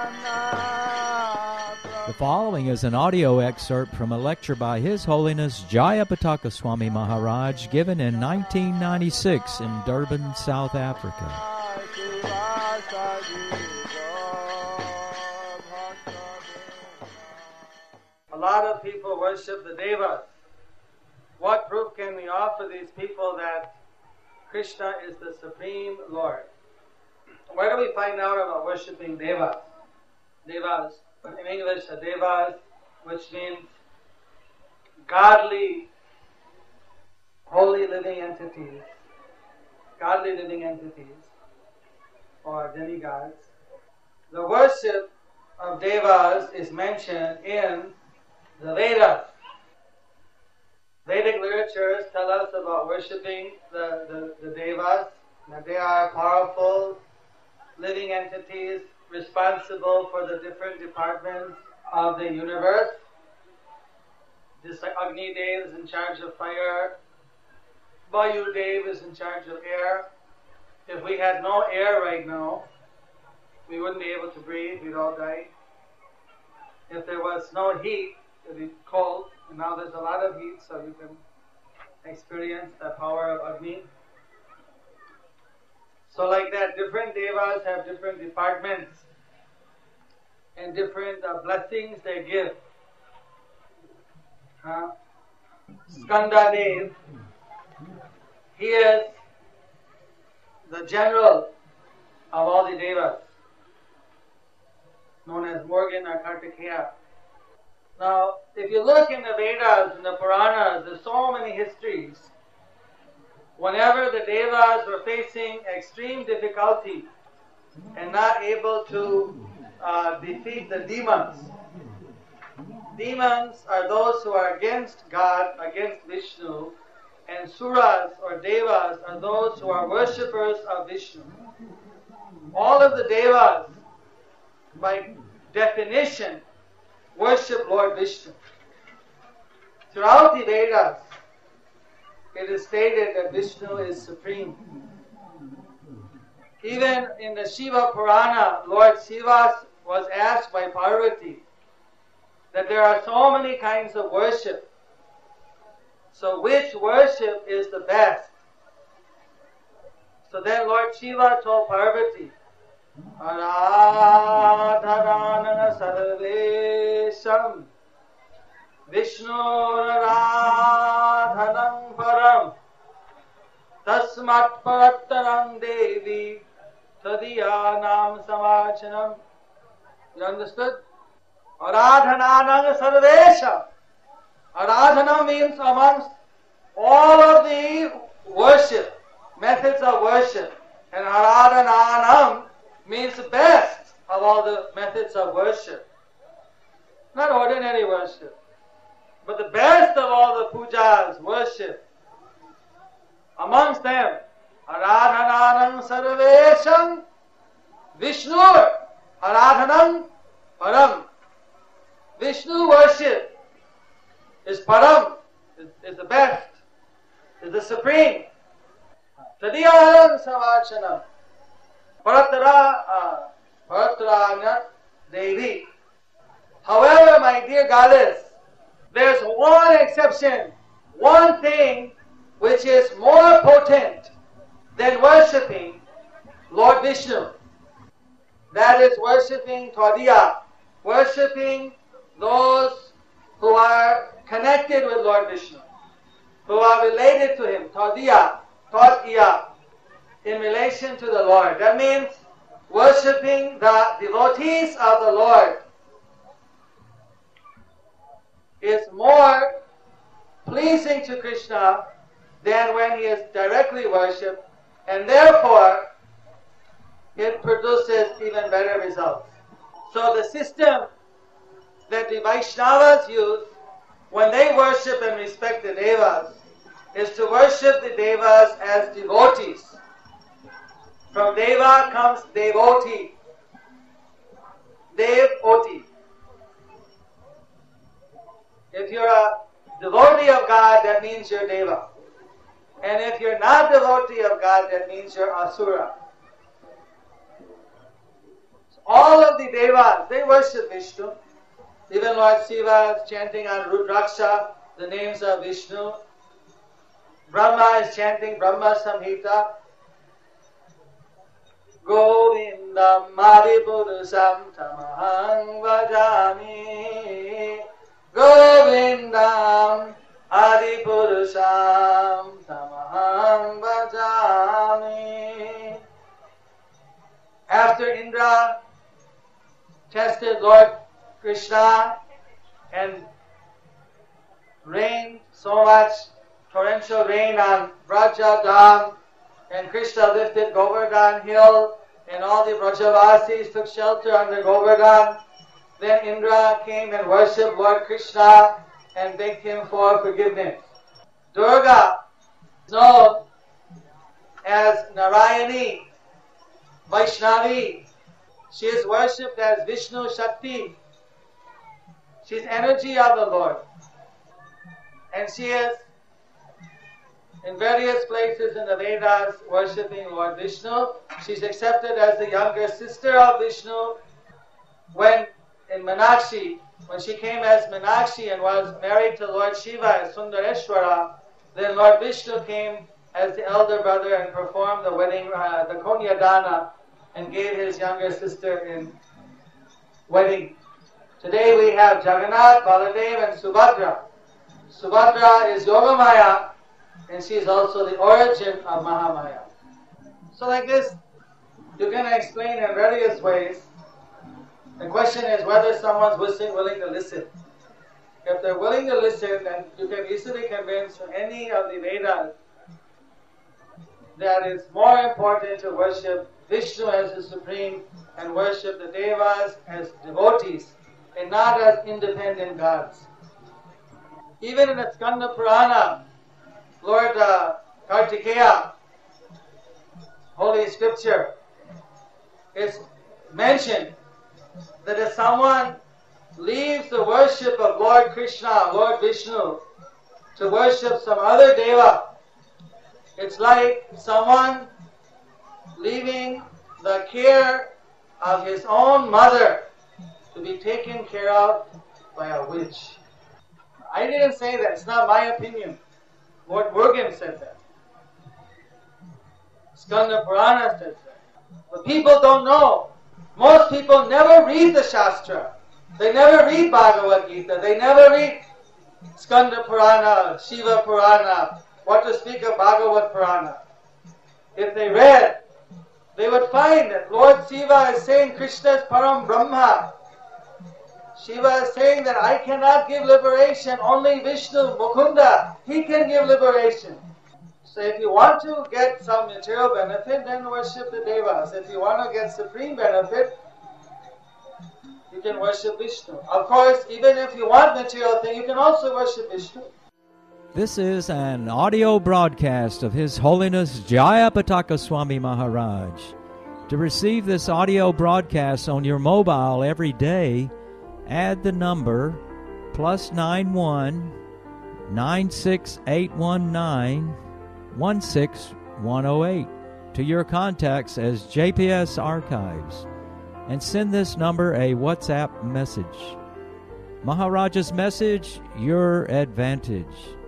The following is an audio excerpt from a lecture by His Holiness Jayapataka Swami Maharaj given in 1996 in Durban, South Africa. A lot of people worship the Devas. What proof can we offer these people that Krishna is the Supreme Lord? Where do we find out about worshipping Devas? Devas, in English, Devas, which means godly, holy living entities. Godly living entities, or demigods. The worship of Devas is mentioned in the Vedas. Vedic literatures tell us about worshipping the Devas, that they are powerful living entities responsible for the different departments of the universe. Just like Agni Dev is in charge of fire, Vayu Dev is in charge of air. If we had no air right now, we wouldn't be able to breathe, we'd all die. If there was no heat, it would be cold, and now there's a lot of heat, so you can experience the power of Agni. So like that, different devas have different departments and different blessings they give. Skanda Dev, he is the general of all the devas, known as Morgan or Kartikeya. Now, if you look in the Vedas and the Puranas, there's so many histories. Whenever the Devas were facing extreme difficulty and not able to defeat the demons, demons are those who are against God, against Vishnu, and Suras or Devas are those who are worshippers of Vishnu. All of the Devas, by definition, worship Lord Vishnu. Throughout the Vedas, it is stated that Vishnu is supreme. Even in the Shiva Purana, Lord Shiva was asked by Parvati that there are so many kinds of worship. So which worship is the best? So then Lord Shiva told Parvati, Aradhanana sarvesham Vishnu Aradhanam param Tasmat parattanam devi Tadiyanam samachanam. You understood? Aradhananam sarvesham. Aradhana means amongst all of the worship, methods of worship. And Aradhananam means the best of all the methods of worship. Not ordinary worship, but the best of all the pujas, worship. Amongst them, Aradhananam sarvesham Vishnu Aradhanam param. Vishnu worship is param, is the best, is the supreme. Tadiyanam samachanam Paratrana Devi. However, my dear goddess, there's one exception, one thing which is more potent than worshipping Lord Vishnu. That is worshipping Tadiya, worshipping those who are connected with Lord Vishnu, who are related to him, Tadiya, in relation to the Lord. That means worshipping the devotees of the Lord is more pleasing to Krishna than when he is directly worshipped, and therefore it produces even better results. So the system that the Vaishnavas use when they worship and respect the Devas is to worship the Devas as devotees. From Deva comes devotee. Devotee. If you're a devotee of God, that means you're Deva. And if you're not devotee of God, that means you're Asura. All of the devas, they worship Vishnu. Even Lord Shiva is chanting on Rudraksha the names of Vishnu. Brahma is chanting Brahma Samhita. Govindam Adipurusam Tamahang Vajami. Govindam Adipurusam Tamahang Vajami. After Indra tested Lord Krishna and rained so much torrential rain on Braja Dham, and Krishna lifted Govardhan hill, and all the Brajavasis took shelter under Govardhan. Then Indra came and worshipped Lord Krishna and begged him for forgiveness. Durga is known as Narayani, Vaishnavi. She is worshipped as Vishnu Shakti. She is energy of the Lord. And she is in various places in the Vedas worshipping Lord Vishnu. She's accepted as the younger sister of Vishnu. When in Meenakshi, when she came as Meenakshi and was married to Lord Shiva as Sundareshwara, then Lord Vishnu came as the elder brother and performed the wedding, the Konyadana, and gave his younger sister in wedding. Today we have Jagannath, Baladev and Subhadra. Subhadra is Yogamaya, and she is also the origin of Mahamaya. So like this, you can explain in various ways. The question is whether someone's willing to listen. If they're willing to listen, then you can easily convince from any of the Vedas that it's more important to worship Vishnu as the supreme and worship the Devas as devotees and not as independent gods. Even in the Skanda Purana, Lord Kartikeya, Holy Scripture, is mentioned that if someone leaves the worship of Lord Krishna, Lord Vishnu, to worship some other Deva, it's like someone leaving the care of his own mother to be taken care of by a witch. I didn't say that, it's not my opinion. Lord Murugan said that. Skanda Purana says that. But people don't know. Most people never read the Shastra. They never read Bhagavad Gita. They never read Skanda Purana, Shiva Purana, what to speak of Bhagavad Purana. If they read, they would find that Lord Shiva is saying Krishna is Param Brahma. Shiva is saying that I cannot give liberation, only Vishnu, Mukunda, he can give liberation. So if you want to get some material benefit, then worship the Devas. If you want to get supreme benefit, you can worship Vishnu. Of course, even if you want material thing, you can also worship Vishnu. This is an audio broadcast of His Holiness Jayapataka Swami Maharaj. To receive this audio broadcast on your mobile every day, add the number +91 96819 16108 to your contacts as JPS Archives and send this number a WhatsApp message. Maharaja's message, your advantage.